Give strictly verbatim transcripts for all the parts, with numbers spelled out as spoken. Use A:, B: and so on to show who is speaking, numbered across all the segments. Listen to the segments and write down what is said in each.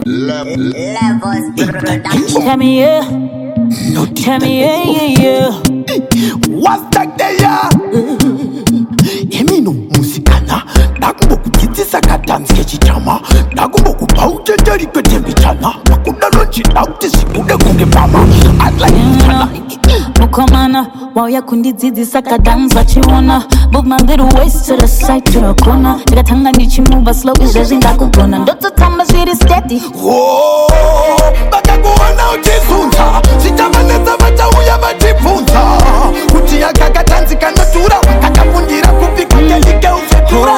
A: Levels production.
B: Tell me yeah,
C: no
B: tell me yeah, yeah, yeah.
C: What's that there? Emino musikana nakumbo kutitisa kadansi kechichama nakumbo kupauche jari ketembichana nakunda lonchi nauti sibude kunge mama I'd like to
B: Mukomana, wow ya kundi zizi saka dance vachiona. Move my little waist to the side to the corner. Nika tanga nichi move as slow as jeji ndakugona. Ndoto tama shiri steady.
C: Oh, baka kuwana uchisunta Sitamaneza vacha uya vachipunta Kutia kaka dansi kanotura Kakafundira kupika kelike ufetura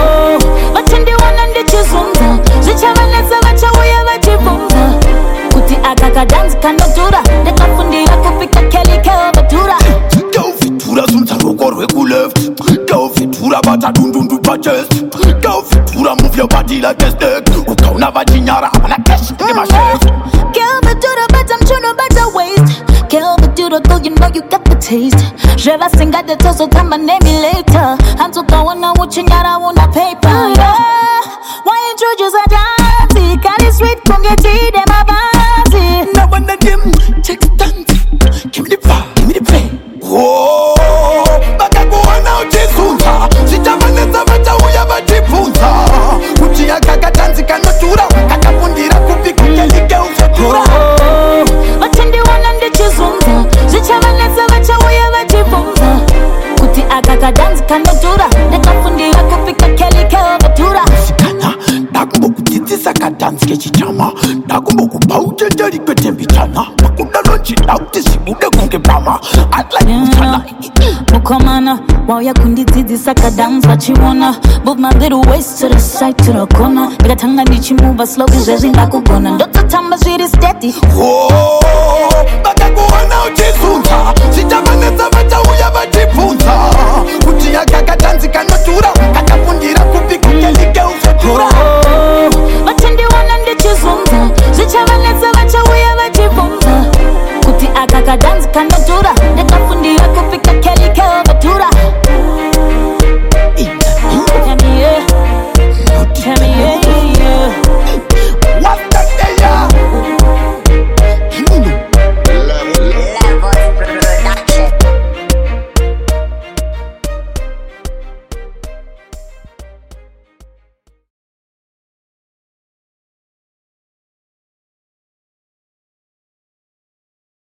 B: Vachindi wana ndichizunza Zichavaneza vacha uya vachipunta Kuti akaka dansi kanotura Nikafundira kupika kelike ufetura
C: Go fitura sunta roko rweku left Go fitura bata dundundu pa chest Go fitura move your body like a snake Ukauna vachinyara wana cash in my chest
B: Girl, but do the but I'm tryna but the waist. Girl, but do the though you know you got the taste. Je vais sing at the toast, so tell my name later. I'm so going now watching out I want a paper. Yeah. Why introduce a dance? Got it sweet, come get it in my body.
C: Now when the game takes dance Give me the vibe, give me the play Oh, baka kuwana uchisunta Sitamaneza vacha uya vachipunta Kutia kaka dansi kanotura Kakafundira kupika kelike ufetura
B: Vachindi wana ndichizunza Zichavaneza vacha uya vachipunta Kuti akaka dance kanotura Nikafundira kupika kelike ufetura
C: Sikana, nakumbo kutitisa kadansi kechichama Nakumbo kupauche jari ketembichana Nakunda lonchi nauti sibude kunge mama I'd like kuchana
B: Mukomana, wow ya kundi zizi saka dance vachiona. Move my little waist to the side to the corner. Nika tanga nichi move as slow as jeji ndakugona. Ndoto tama shiri steady.
C: Oh, baka kuwana uchisunta Sitamaneza vacha uya vachipunta Kutia kaka dansi kanotura